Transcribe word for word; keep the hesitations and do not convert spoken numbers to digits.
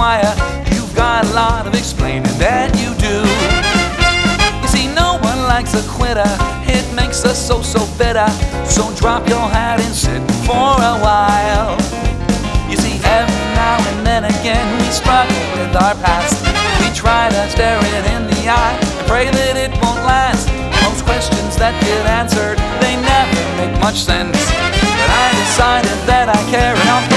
fire. You've got a lot of explaining that you do. You see, no one likes a quitter. It makes us so, so bitter. So drop your hat and sit for a while. You see, every now and then again we struggle with our past. We try to stare it in the eye and pray that it won't last. Most questions that get answered, they never make much sense. But I decided that I care enough